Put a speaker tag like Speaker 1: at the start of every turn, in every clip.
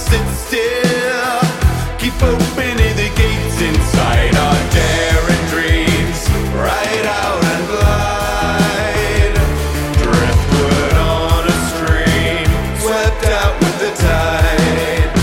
Speaker 1: sit still. Keep opening the gates inside our daring dreams. Right out and glide. Driftwood on a stream, swept out with the tide.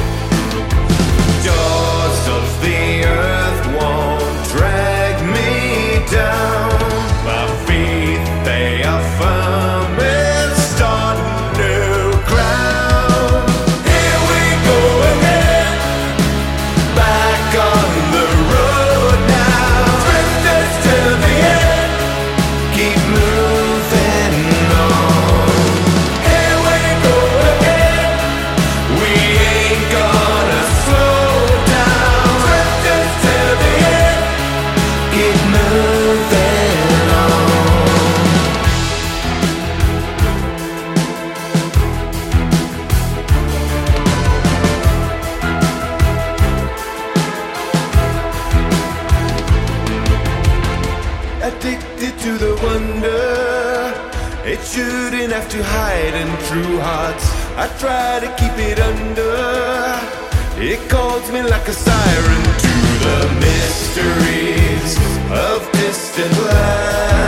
Speaker 1: Doors of the earth won't drag me down. My feet, they are firm and start new ground. Here we go again, back on the road now. Drifters till the end, keep moving on. Here we go again, we ain't gonna slow down. Drifters till the end, keep moving on. Addicted to the wonder, it shouldn't have to hide in true hearts. I try to keep it under. It calls me like a siren to the mysteries of distant light.